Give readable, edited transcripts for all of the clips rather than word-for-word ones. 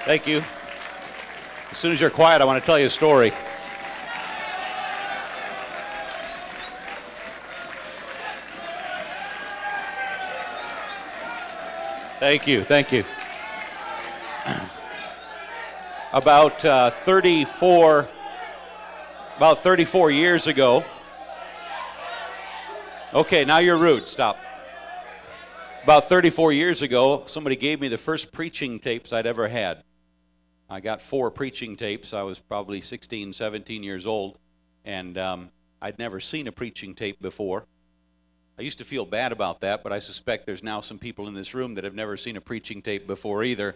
Thank you. As soon as you're quiet, I want to tell you a story. Thank you. Thank you. About 34 years ago. Okay, now you're rude. Stop. About 34 years ago, somebody gave me the first preaching tapes I'd ever had. I got 4 preaching tapes. I was probably 16, 17 years old, and I'd never seen a preaching tape before. I used to feel bad about that, but I suspect there's now some people in this room that have never seen a preaching tape before either.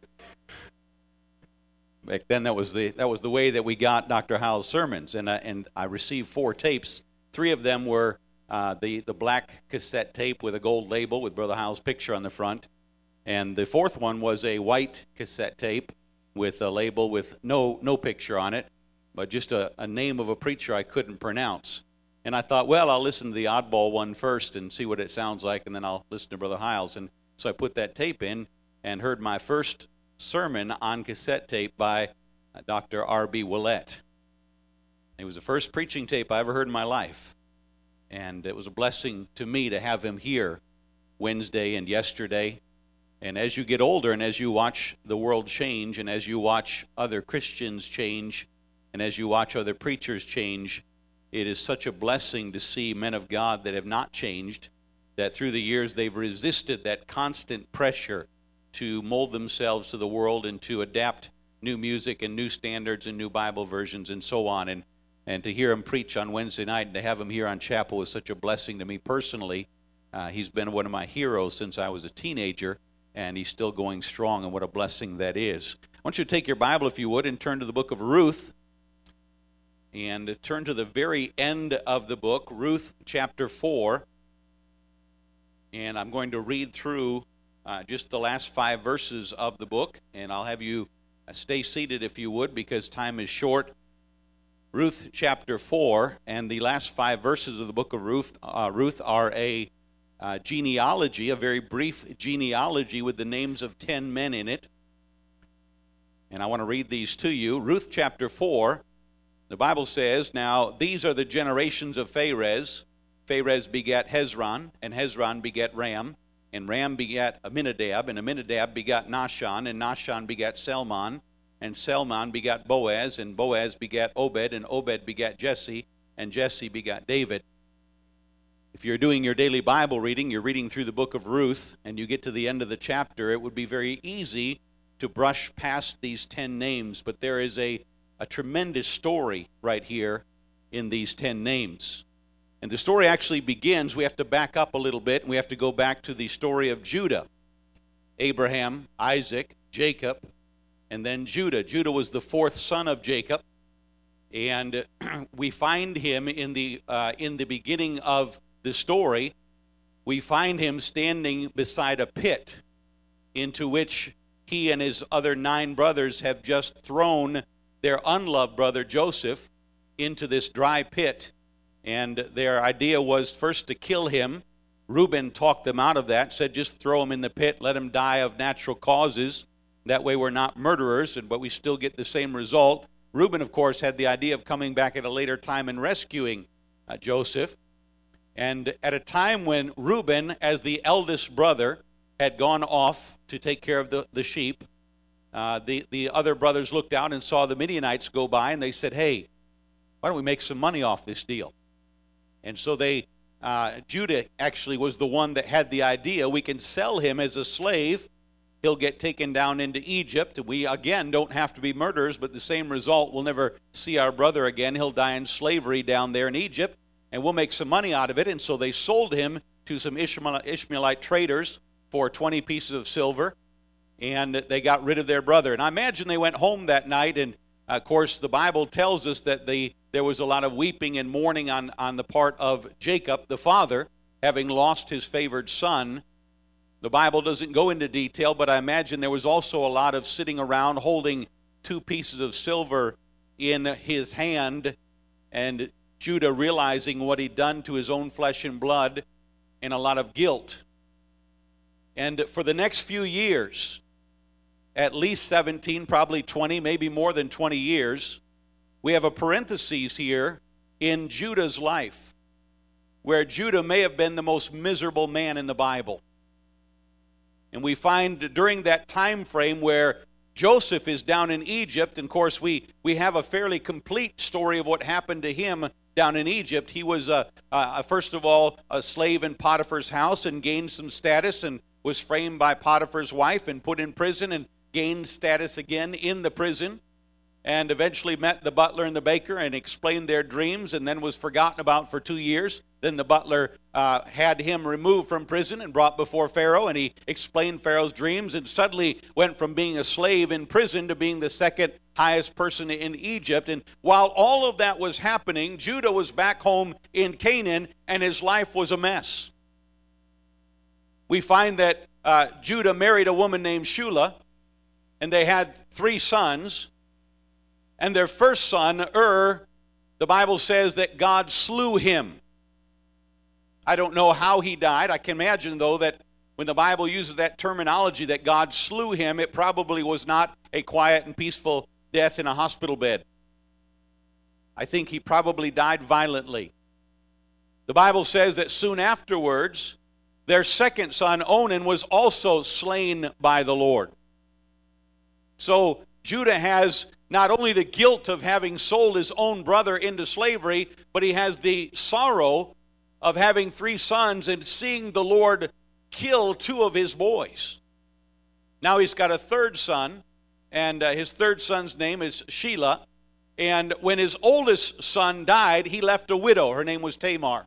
Back then, that was the way that we got Dr. Howell's sermons, and I received 4 tapes. 3 of them were the black cassette tape with a gold label with Brother Howell's picture on the front, and the 4th one was a white cassette tape with a label with no picture on it, but just a name of a preacher I couldn't pronounce. And I thought, well, I'll listen to the oddball one first and see what it sounds like, and then I'll listen to Brother Howell's. And so I put that tape in and heard my first sermon on cassette tape by Dr. R.B. Willett. It was the first preaching tape I ever heard in my life. And it was a blessing to me to have him here Wednesday and yesterday. And as you get older and as you watch the world change and as you watch other Christians change and as you watch other preachers change, it is such a blessing to see men of God that have not changed, that through the years they've resisted that constant pressure to mold themselves to the world and to adapt new music and new standards and new Bible versions and so on. And to hear him preach on Wednesday night and to have him here on Chapel was such a blessing to me personally. He's been one of my heroes since I was a teenager, and he's still going strong, and what a blessing that is. I want you to take your Bible, if you would, and turn to the book of Ruth, and turn to the very end of the book, Ruth chapter 4, and I'm going to read through just the last 5 verses of the book, and I'll have you stay seated if you would, because time is short. Ruth chapter 4, and the last 5 verses of the book of Ruth are a genealogy, a very brief genealogy with the names of 10 men in it. And I want to read these to you. Ruth chapter 4, the Bible says, "Now these are the generations of Pharez. Pharez begat Hezron, and Hezron begat Ram, and Ram begat Amminadab, and Amminadab begat Nahshon, and Nahshon begat Salmon, and Salmon begat Boaz, and Boaz begat Obed, and Obed begat Jesse, and Jesse begat David." If you're doing your daily Bible reading, you're reading through the book of Ruth, and you get to the end of the chapter, it would be very easy to brush past these 10 names, but there is a tremendous story right here in these 10 names. And the story actually begins, we have to back up a little bit, and we have to go back to the story of Judah. Abraham, Isaac, Jacob, and then Judah. Judah was the 4th son of Jacob, and we find him in the beginning of the story. We find him standing beside a pit into which he and his other 9 brothers have just thrown their unloved brother Joseph into this dry pit. And their idea was first to kill him. Reuben talked them out of that, said just throw him in the pit, let him die of natural causes. That way we're not murderers, but we still get the same result. Reuben, of course, had the idea of coming back at a later time and rescuing Joseph. And at a time when Reuben, as the eldest brother, had gone off to take care of the sheep, the other brothers looked out and saw the Midianites go by, and they said, hey, why don't we make some money off this deal? And so Judah actually was the one that had the idea, we can sell him as a slave. He'll get taken down into Egypt. We, again, don't have to be murderers, but the same result, we'll never see our brother again. He'll die in slavery down there in Egypt, and we'll make some money out of it. And so they sold him to some Ishmaelite traders for 20 pieces of silver, and they got rid of their brother. And I imagine they went home that night, and of course the Bible tells us that there was a lot of weeping and mourning on the part of Jacob, the father, having lost his favored son. The Bible doesn't go into detail, but I imagine there was also a lot of sitting around holding 2 pieces of silver in his hand, and Judah realizing what he'd done to his own flesh and blood, and a lot of guilt. And for the next few years, at least 17, probably 20, maybe more than 20 years, we have a parenthesis here in Judah's life, where Judah may have been the most miserable man in the Bible. And we find during that time frame where Joseph is down in Egypt, and of course we have a fairly complete story of what happened to him down in Egypt. He was, first of all, a slave in Potiphar's house and gained some status and was framed by Potiphar's wife and put in prison and gained status again in the prison, and eventually met the butler and the baker and explained their dreams, and then was forgotten about for 2 years. Then the butler had him removed from prison and brought before Pharaoh, and he explained Pharaoh's dreams, and suddenly went from being a slave in prison to being the second highest person in Egypt. And while all of that was happening, Judah was back home in Canaan, and his life was a mess. We find that Judah married a woman named Shula, and they had 3 sons. And their first son, the Bible says that God slew him. I don't know how he died. I can imagine, though, that when the Bible uses that terminology that God slew him, it probably was not a quiet and peaceful death in a hospital bed. I think he probably died violently. The Bible says that soon afterwards, their second son, Onan, was also slain by the Lord. So Judah has not only the guilt of having sold his own brother into slavery, but he has the sorrow of having 3 sons and seeing the Lord kill 2 of his boys. Now he's got a third son, and his third son's name is Shelah. And when his oldest son died, he left a widow. Her name was Tamar.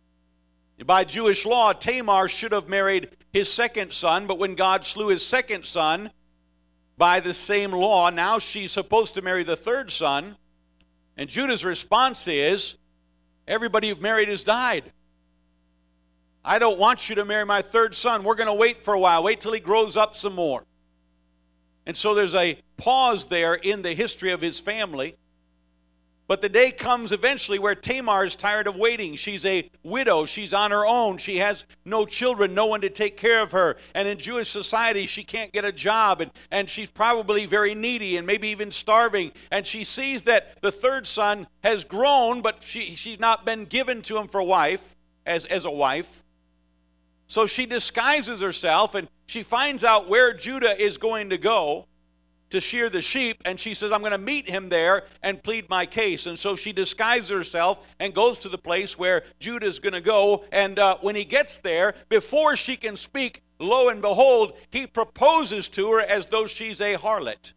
By Jewish law, Tamar should have married his second son, but when God slew his second son, by the same law, now she's supposed to marry the third son. And Judah's response is, everybody you've married has died. I don't want you to marry my third son. We're going to wait for a while. Wait till he grows up some more. And so there's a pause there in the history of his family. But the day comes eventually where Tamar is tired of waiting. She's a widow. She's on her own. She has no children, no one to take care of her. And in Jewish society, she can't get a job. And she's probably very needy and maybe even starving. And she sees that the third son has grown, but she's not been given to him for wife, as a wife. So she disguises herself, and she finds out where Judah is going to go to shear the sheep, and she says, I'm going to meet him there and plead my case. And so she disguises herself and goes to the place where Judah is going to go. And when he gets there, before she can speak, lo and behold, he proposes to her as though she's a harlot.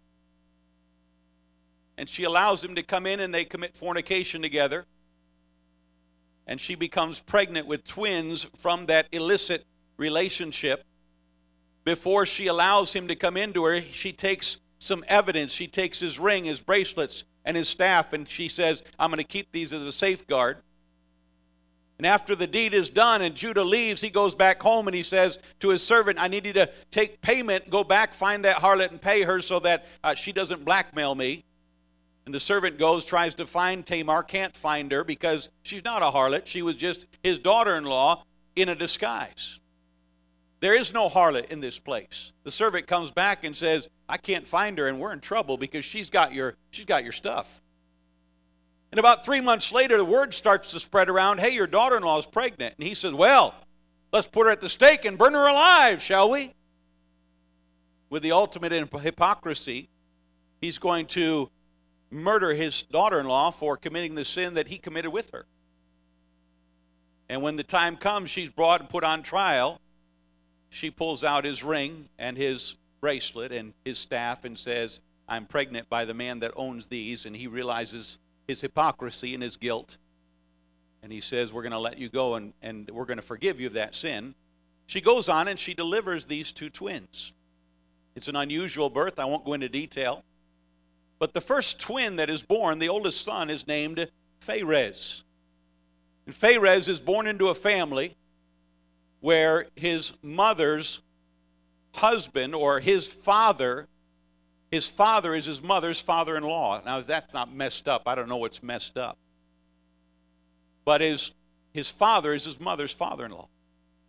And she allows him to come in, and they commit fornication together. And she becomes pregnant with twins from that illicit relationship. Before she allows him to come into her, she takes some evidence. She takes his ring, his bracelets, and his staff, and she says, I'm going to keep these as a safeguard. And after the deed is done and Judah leaves, he goes back home and he says to his servant, I need you to take payment, go back, find that harlot and pay her so that she doesn't blackmail me. And the servant goes, tries to find Tamar, can't find her because she's not a harlot. She was just his daughter-in-law in a disguise. There is no harlot in this place. The servant comes back and says, I can't find her, and we're in trouble because she's got your stuff. And about 3 months later, the word starts to spread around, hey, your daughter-in-law is pregnant. And he says, well, let's put her at the stake and burn her alive, shall we? With the ultimate hypocrisy, he's going to murder his daughter-in-law for committing the sin that he committed with her. And when the time comes, she's brought and put on trial. She pulls out his ring and his bracelet and his staff and says, I'm pregnant by the man that owns these. And he realizes his hypocrisy and his guilt. And he says, we're going to let you go and we're going to forgive you of that sin. She goes on and she delivers these 2 twins. It's an unusual birth. I won't go into detail. But the first twin that is born, the oldest son, is named Pharez. And Pharez is born into a family where his mother's husband, or his father is his mother's father-in-law. Now, that's not messed up. I don't know what's messed up. But his father is his mother's father-in-law.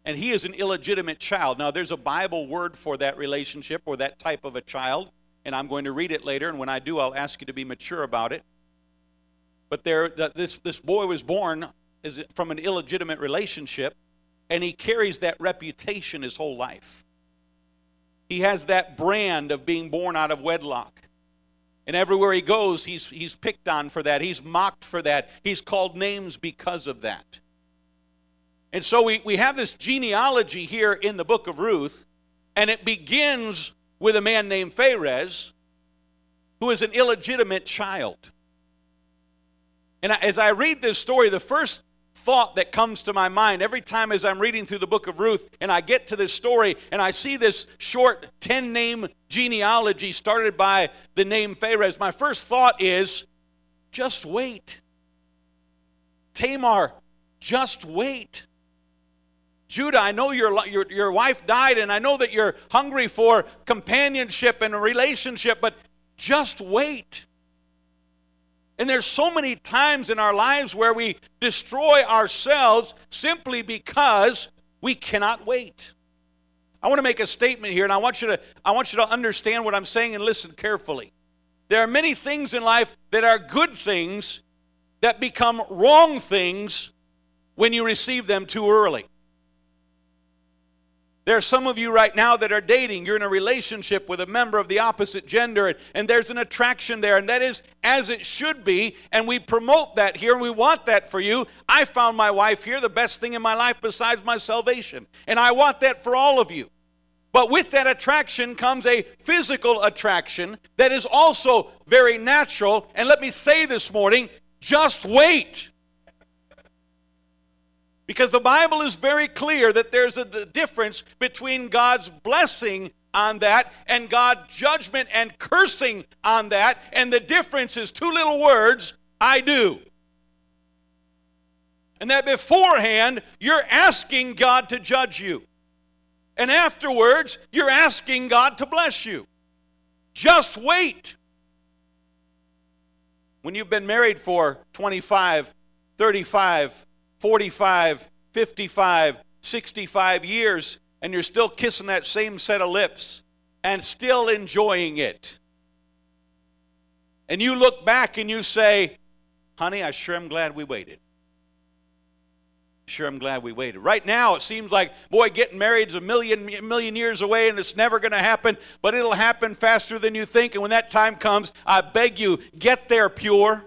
and he is an illegitimate child. Now, there's a Bible word for that relationship or that type of a child, and I'm going to read it later, and when I do, I'll ask you to be mature about it. But this boy was born from an illegitimate relationship, and he carries that reputation his whole life. He has that brand of being born out of wedlock. And everywhere he goes, he's picked on for that. He's mocked for that. He's called names because of that. And so we have this genealogy here in the book of Ruth, and it begins with a man named Pharez, who is an illegitimate child. And as I read this story, the first thought that comes to my mind every time as I'm reading through the book of Ruth and I get to this story and I see this short 10-name genealogy started by the name Pharez, my first thought is, just wait. Tamar, just wait. Judah, I know your wife died, and I know that you're hungry for companionship and a relationship, but just wait. And there's so many times in our lives where we destroy ourselves simply because we cannot wait. I want to make a statement here, and I want you to understand what I'm saying and listen carefully. There are many things in life that are good things that become wrong things when you receive them too early. There are some of you right now that are dating. You're in a relationship with a member of the opposite gender, and there's an attraction there, and that is as it should be, and we promote that here, and we want that for you. I found my wife here, the best thing in my life besides my salvation, and I want that for all of you. But with that attraction comes a physical attraction that is also very natural, and let me say this morning, just wait. Because the Bible is very clear that there's a difference between God's blessing on that and God's judgment and cursing on that. And the difference is two little words, I do. And that beforehand, you're asking God to judge you. And afterwards, you're asking God to bless you. Just wait. When you've been married for 25, 35, 45, 55, 65 years, and you're still kissing that same set of lips and still enjoying it. And you look back and you say, honey, I sure am glad we waited. Sure I'm glad we waited. Right now it seems like, boy, getting married is a million years away and it's never going to happen, but it'll happen faster than you think. And when that time comes, I beg you, get there pure.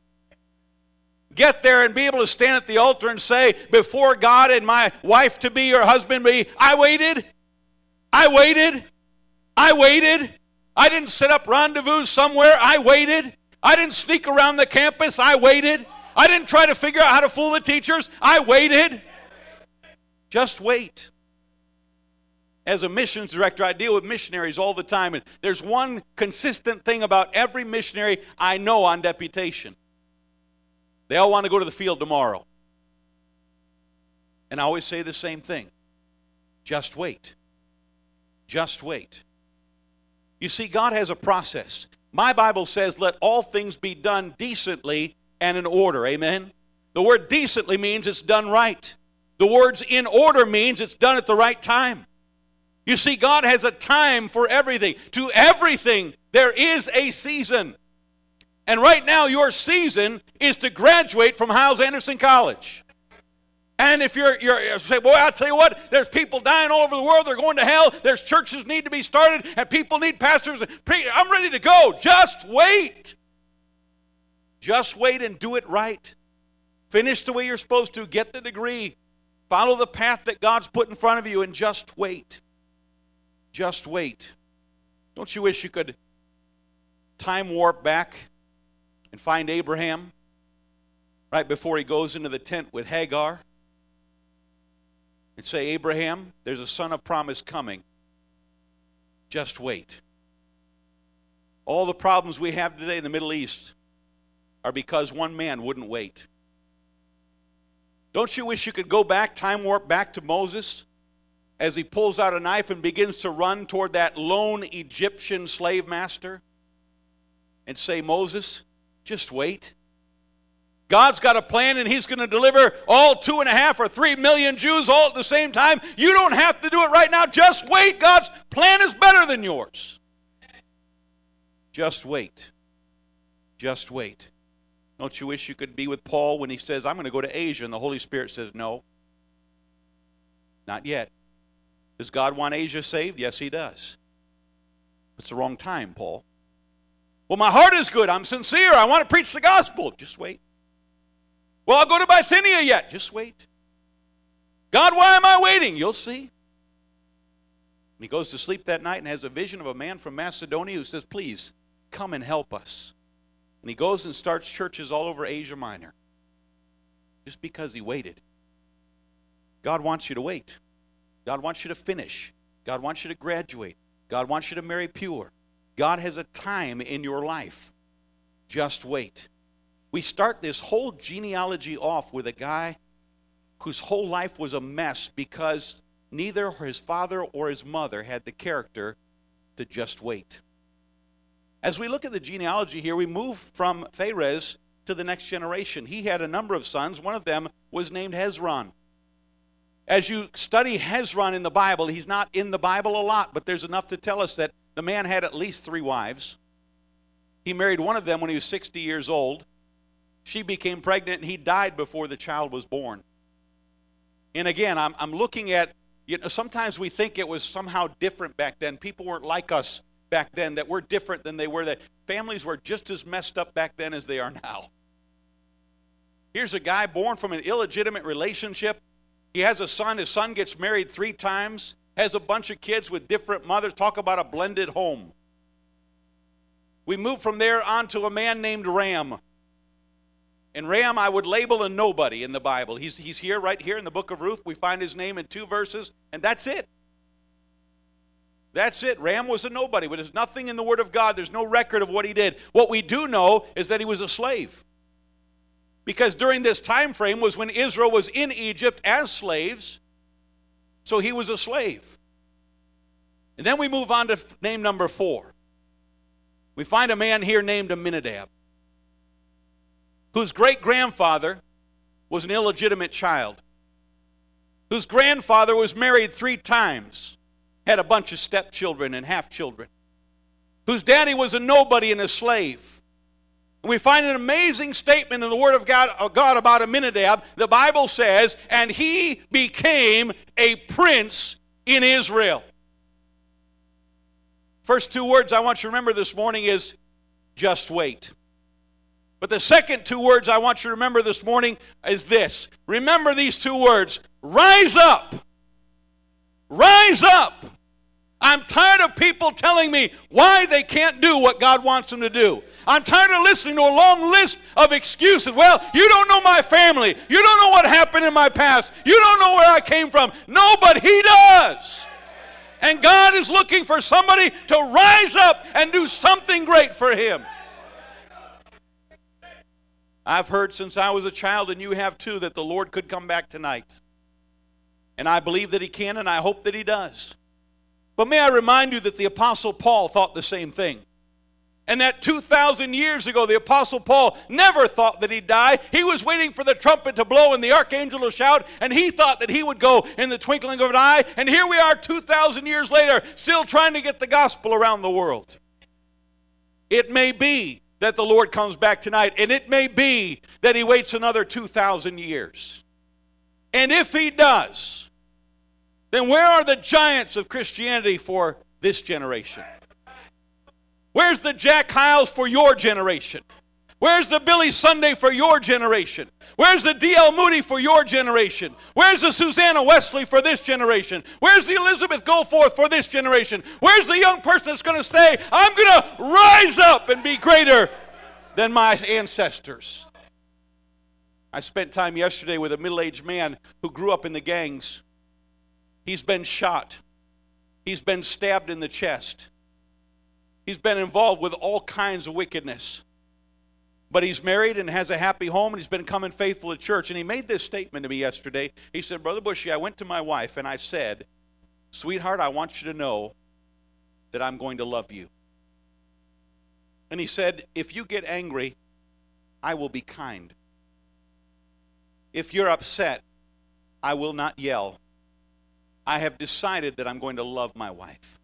Get there and be able to stand at the altar and say, before God and my wife to be or husband be, I waited. I waited. I waited. I didn't set up rendezvous somewhere. I waited. I didn't sneak around the campus. I waited. I didn't try to figure out how to fool the teachers. I waited. Just wait. As a missions director, I deal with missionaries all the time, and there's one consistent thing about every missionary I know on deputation. They all want to go to the field tomorrow. And I always say the same thing. Just wait. Just wait. You see, God has a process. My Bible says, let all things be done decently and in order. Amen? The word decently means it's done right. The words in order means it's done at the right time. You see, God has a time for everything. To everything, there is a season. And right now, your season is to graduate from Hyles-Anderson College. And if you're say, boy, I'll tell you what, there's people dying all over the world. They're going to hell. There's churches need to be started, and people need pastors. I'm ready to go. Just wait. Just wait and do it right. Finish the way you're supposed to. Get the degree. Follow the path that God's put in front of you, and just wait. Just wait. Don't you wish you could time warp back and find Abraham right before he goes into the tent with Hagar and say, Abraham, there's a son of promise coming. Just wait. All the problems we have today in the Middle East are because one man wouldn't wait. Don't you wish you could go back, time warp back to Moses as he pulls out a knife and begins to run toward that lone Egyptian slave master and say, Moses, just wait. God's got a plan and he's going to deliver all 2.5 or 3 million Jews all at the same time. You don't have to do it right now. Just wait. God's plan is better than yours. Just wait. Just wait. Don't you wish you could be with Paul when he says, I'm going to go to Asia, and the Holy Spirit says, no, not yet. Does God want Asia saved? Yes, he does. It's the wrong time, Paul. Well, my heart is good. I'm sincere. I want to preach the gospel. Just wait. Well, I'll go to Bithynia yet. Just wait. God, why am I waiting? You'll see. And he goes to sleep that night and has a vision of a man from Macedonia who says, please, come and help us. And he goes and starts churches all over Asia Minor. Just because he waited. God wants you to wait. God wants you to finish. God wants you to graduate. God wants you to marry pure. God has a time in your life. Just wait. We start this whole genealogy off with a guy whose whole life was a mess because neither his father or his mother had the character to just wait. As we look at the genealogy here, we move from Pharez to the next generation. He had a number of sons. One of them was named Hezron. As you study Hezron in the Bible, he's not in the Bible a lot, but there's enough to tell us that the man had at least 3 wives. He married one of them when he was 60 years old. She became pregnant, and he died before the child was born. And again, I'm looking at, sometimes we think it was somehow different back then. People weren't like us back then, that we're different than they were. That families were just as messed up back then as they are now. Here's a guy born from an illegitimate relationship. He has a son. His son gets married 3 times, has a bunch of kids with different mothers. Talk about a blended home. We move from there on to a man named Ram. And Ram, I would label a nobody in the Bible. He's here, right here in the book of Ruth. We find his name in 2 verses, and that's it. That's it. Ram was a nobody, but there's nothing in the Word of God. There's no record of what he did. What we do know is that he was a slave. Because during this time frame was when Israel was in Egypt as slaves. So he was a slave. And then we move on to name number 4. We find a man here named Aminadab, whose great-grandfather was an illegitimate child, whose grandfather was married 3 times, had a bunch of stepchildren and half-children, whose daddy was a nobody and a slave. And we find an amazing statement in the Word of God about Aminadab. The Bible says, and he became a prince in Israel. First 2 words I want you to remember this morning is, just wait. But the second 2 words I want you to remember this morning is this. Remember these 2 words. Rise up. Rise up. I'm tired of people telling me why they can't do what God wants them to do. I'm tired of listening to a long list of excuses. Well, you don't know my family. You don't know what happened in my past. You don't know where I came from. No, but he does. And God is looking for somebody to rise up and do something great for him. I've heard since I was a child, and you have too, that the Lord could come back tonight. And I believe that he can, and I hope that he does. But may I remind you that the Apostle Paul thought the same thing. And that 2,000 years ago, the Apostle Paul never thought that he'd die. He was waiting for the trumpet to blow and the archangel to shout, and he thought that he would go in the twinkling of an eye. And here we are 2,000 years later, still trying to get the gospel around the world. It may be that the Lord comes back tonight, and it may be that he waits another 2,000 years. And if he does, then where are the giants of Christianity for this generation? Where's the Jack Hyles for your generation? Where's the Billy Sunday for your generation? Where's the D.L. Moody for your generation? Where's the Susanna Wesley for this generation? Where's the Elizabeth Goforth for this generation? Where's the young person that's going to say, I'm going to rise up and be greater than my ancestors? I spent time yesterday with a middle-aged man who grew up in the gangs. He's been shot. He's been stabbed in the chest. He's been involved with all kinds of wickedness. But he's married and has a happy home, and he's been coming faithful to church. And he made this statement to me yesterday. He said, Brother Bushy, I went to my wife and I said, sweetheart, I want you to know that I'm going to love you. And he said, if you get angry, I will be kind. if you're upset, I will not yell. I have decided that I'm going to love my wife.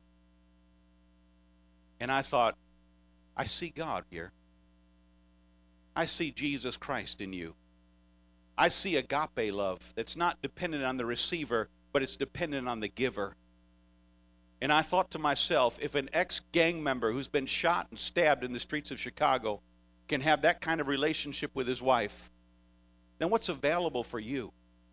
And I thought, I see God here. I see Jesus Christ in you. I see agape love that's not dependent on the receiver, but it's dependent on the giver. And I thought to myself, if an ex-gang member who's been shot and stabbed in the streets of Chicago can have that kind of relationship with his wife, then what's available for you?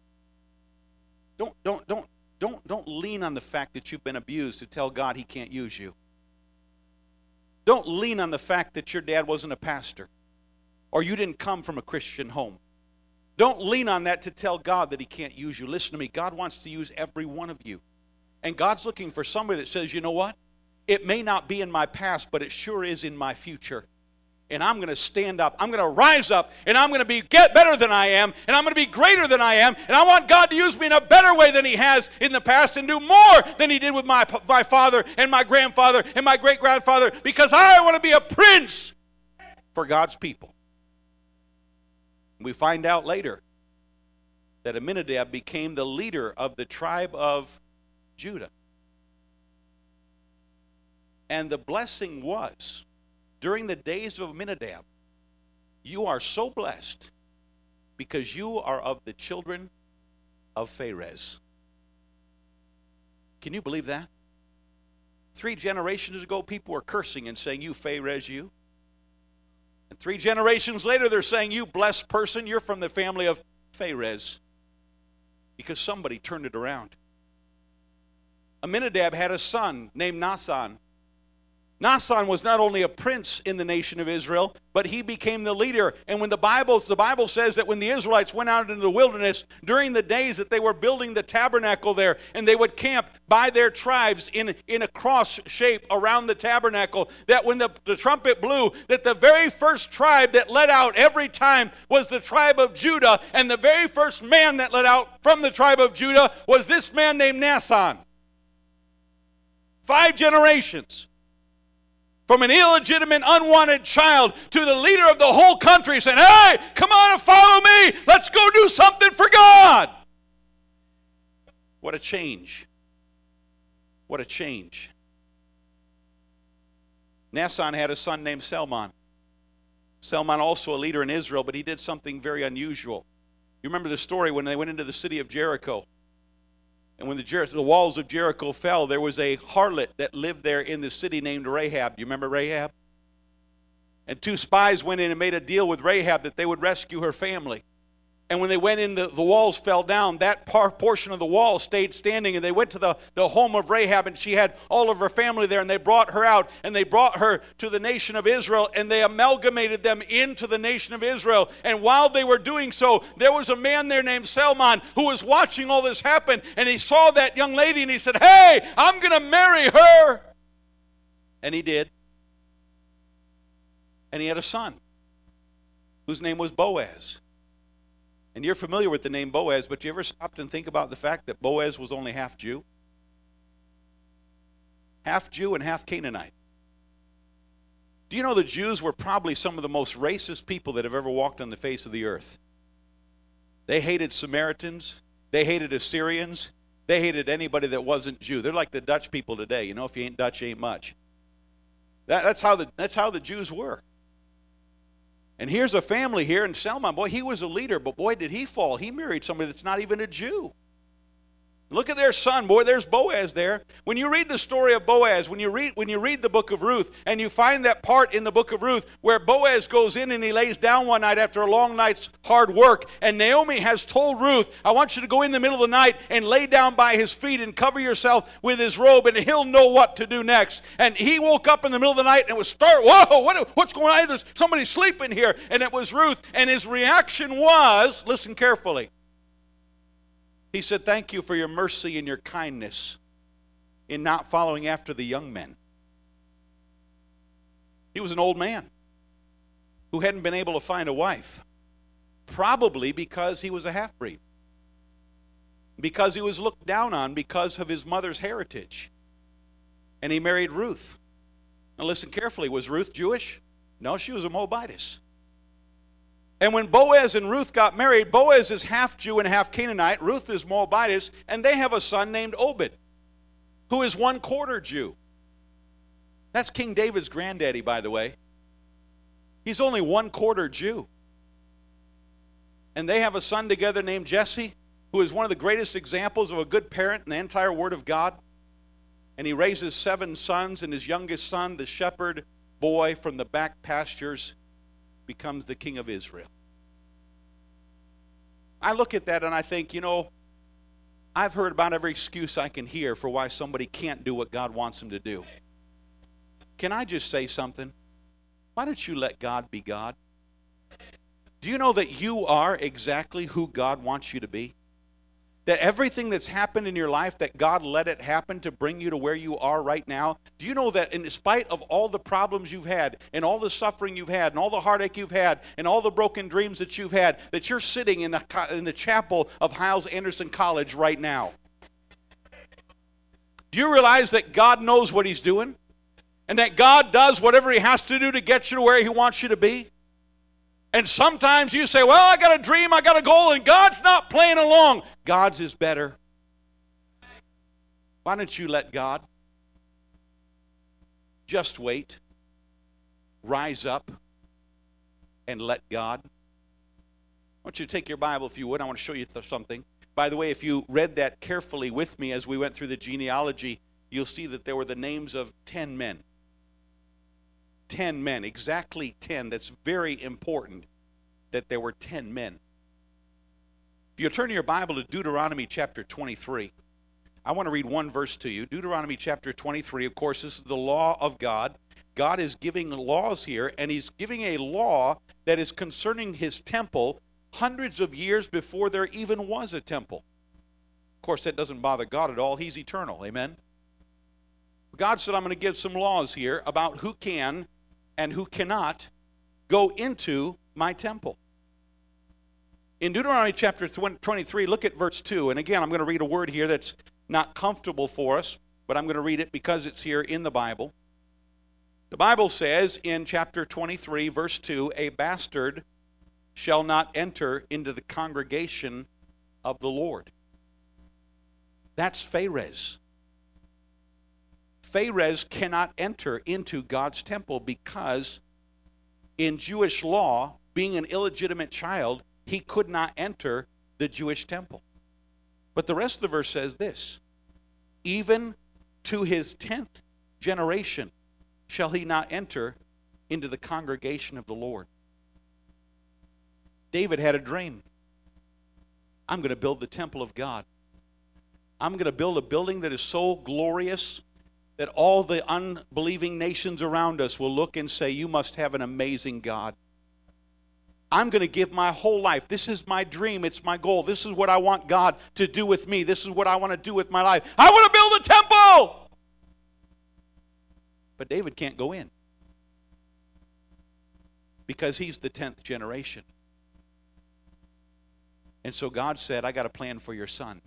Don't lean on the fact that you've been abused to tell God he can't use you. Don't lean on the fact that your dad wasn't a pastor or you didn't come from a Christian home. Don't lean on that to tell God that he can't use you. Listen to me. God wants to use every one of you. And God's looking for somebody that says, you know what? It may not be in my past, but it sure is in my future. And I'm going to stand up. I'm going to rise up. And I'm going to get better than I am. And I'm going to be greater than I am. And I want God to use me in a better way than he has in the past and do more than he did with my father and my grandfather and my great-grandfather, because I want to be a prince for God's people. We find out later that Aminadab became the leader of the tribe of Judah. And the blessing was, during the days of Aminadab, you are so blessed because you are of the children of Pharez. Can you believe that? 3 generations ago, people were cursing and saying, you Pharez, you. And 3 generations later, they're saying, you blessed person, you're from the family of Pharez. Because somebody turned it around. Aminadab had a son named Naasson. Naasson was not only a prince in the nation of Israel, but he became the leader. And when the Bible says that when the Israelites went out into the wilderness during the days that they were building the tabernacle there, and they would camp by their tribes in a cross shape around the tabernacle, that when the trumpet blew, that the very first tribe that led out every time was the tribe of Judah, and the very first man that led out from the tribe of Judah was this man named Naasson. 5 generations. From an illegitimate, unwanted child to the leader of the whole country saying, hey, come on and follow me. Let's go do something for God. What a change. What a change. Naasson had a son named Salmon. Salmon also a leader in Israel, but he did something very unusual. You remember the story when they went into the city of Jericho. And when the walls of Jericho fell, there was a harlot that lived there in the city named Rahab. Do you remember Rahab? And 2 spies went in and made a deal with Rahab that they would rescue her family. And when they went in, the walls fell down. That portion of the wall stayed standing, and they went to the home of Rahab, and she had all of her family there, and they brought her out, and they brought her to the nation of Israel, and they amalgamated them into the nation of Israel. And while they were doing so, there was a man there named Salmon who was watching all this happen, and he saw that young lady, and he said, hey, I'm going to marry her. And he did. And he had a son whose name was Boaz. And you're familiar with the name Boaz, but you ever stopped and think about the fact that Boaz was only half Jew? Half Jew and half Canaanite. Do you know the Jews were probably some of the most racist people that have ever walked on the face of the earth? They hated Samaritans. They hated Assyrians. They hated anybody that wasn't Jew. They're like the Dutch people today. You know, if you ain't Dutch, you ain't much. That's how the Jews were. And here's a family here, and Salmon, boy, he was a leader, but boy, did he fall. He married somebody that's not even a Jew. Look at their son, boy, there's Boaz there. When you read the story of Boaz, when you read the book of Ruth, and you find that part in the book of Ruth where Boaz goes in and he lays down one night after a long night's hard work, and Naomi has told Ruth, I want you to go in the middle of the night and lay down by his feet and cover yourself with his robe, and he'll know what to do next. And he woke up in the middle of the night and it was whoa, what's going on? There's somebody sleeping here. And it was Ruth, and his reaction was, listen carefully, he said, thank you for your mercy and your kindness in not following after the young men. He was an old man who hadn't been able to find a wife, probably because he was a half-breed, because he was looked down on because of his mother's heritage. And he married Ruth. Now listen carefully, was Ruth Jewish? No, she was a Moabitess. And when Boaz and Ruth got married, Boaz is half Jew and half Canaanite. Ruth is Moabitess, and they have a son named Obed, who is 1/4 Jew. That's King David's granddaddy, by the way. He's only 1/4 Jew. And they have a son together named Jesse, who is one of the greatest examples of a good parent in the entire Word of God. And he raises 7 sons, and his youngest son, the shepherd boy from the back pastures, becomes the king of Israel. I look at that and I think, you know, I've heard about every excuse I can hear for why somebody can't do what God wants them to do. Can I just say something? Why don't you let God be God? Do you know that you are exactly who God wants you to be? That everything that's happened in your life, that God let it happen to bring you to where you are right now? Do you know that in spite of all the problems you've had, and all the suffering you've had, and all the heartache you've had, and all the broken dreams that you've had, that you're sitting in the chapel of Hyles Anderson College right now? Do you realize that God knows what He's doing? And that God does whatever He has to do to get you to where He wants you to be? And sometimes you say, well, I got a dream, I got a goal, and God's not playing along. God's is better. Why don't you let God? Just wait. Rise up and let God. I want you to take your Bible, if you would. I want to show you something. By the way, if you read that carefully with me as we went through the genealogy, you'll see that there were the names of 10 men. 10 men, exactly 10. That's very important that there were 10 men. If you turn your Bible to Deuteronomy chapter 23, I want to read one verse to you. Deuteronomy chapter 23, of course, this is the law of God. God is giving laws here, and He's giving a law that is concerning His temple hundreds of years before there even was a temple. Of course, that doesn't bother God at all. He's eternal, amen? God said, I'm going to give some laws here about who can and who cannot go into my temple. In Deuteronomy chapter 23, look at verse 2. And again, I'm going to read a word here that's not comfortable for us, but I'm going to read it because it's here in the Bible. The Bible says in chapter 23, verse 2, a bastard shall not enter into the congregation of the Lord. That's Pharez. Pharez cannot enter into God's temple because in Jewish law, being an illegitimate child, he could not enter the Jewish temple. But the rest of the verse says this, even to his 10th generation shall he not enter into the congregation of the Lord. David had a dream. I'm going to build the temple of God. I'm going to build a building that is so glorious that all the unbelieving nations around us will look and say, you must have an amazing God. I'm going to give my whole life. This is my dream. It's my goal. This is what I want God to do with me. This is what I want to do with my life. I want to build a temple! But David can't go in because he's the 10th generation. And so God said, I got a plan for your son.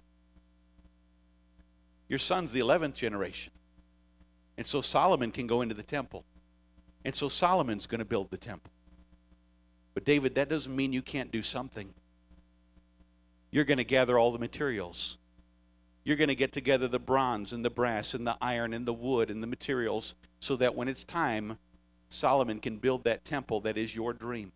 Your son's the 11th generation. And so Solomon can go into the temple. And so Solomon's going to build the temple. But David, that doesn't mean you can't do something. You're going to gather all the materials. You're going to get together the bronze and the brass and the iron and the wood and the materials so that when it's time, Solomon can build that temple that is your dream.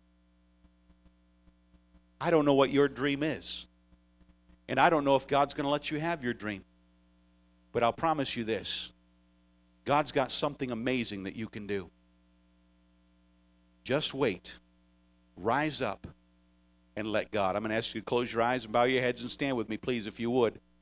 I don't know what your dream is. And I don't know if God's going to let you have your dream. But I'll promise you this. God's got something amazing that you can do. Just wait. Rise up and let God. I'm going to ask you to close your eyes and bow your heads and stand with me, please, if you would.